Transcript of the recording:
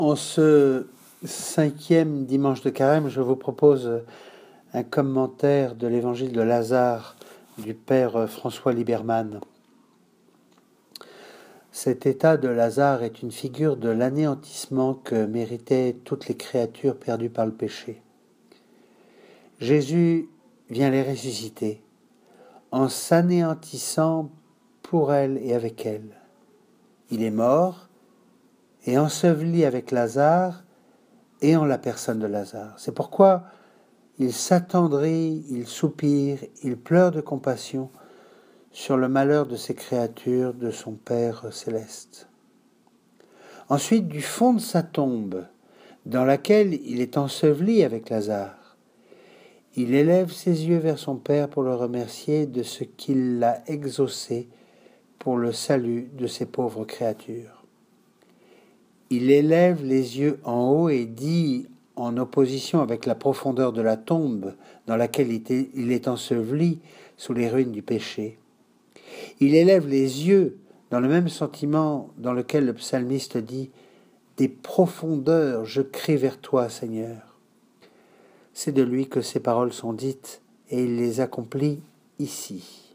En ce 5e dimanche de Carême, je vous propose un commentaire de l'évangile de Lazare du père François Liberman. Cet état de Lazare est une figure de l'anéantissement que méritaient toutes les créatures perdues par le péché. Jésus vient les ressusciter en s'anéantissant pour elles et avec elles. Il est mort et enseveli avec Lazare et en la personne de Lazare. C'est pourquoi il s'attendrit, il soupire, il pleure de compassion sur le malheur de ses créatures, de son Père céleste. Ensuite, du fond de sa tombe, dans laquelle il est enseveli avec Lazare, il élève ses yeux vers son Père pour le remercier de ce qu'il l'a exaucé pour le salut de ses pauvres créatures. Il élève les yeux en haut et dit, en opposition avec la profondeur de la tombe dans laquelle il est enseveli sous les ruines du péché. Il élève les yeux dans le même sentiment dans lequel le psalmiste dit « Des profondeurs, je crie vers toi, Seigneur ». C'est de lui que ces paroles sont dites et il les accomplit ici.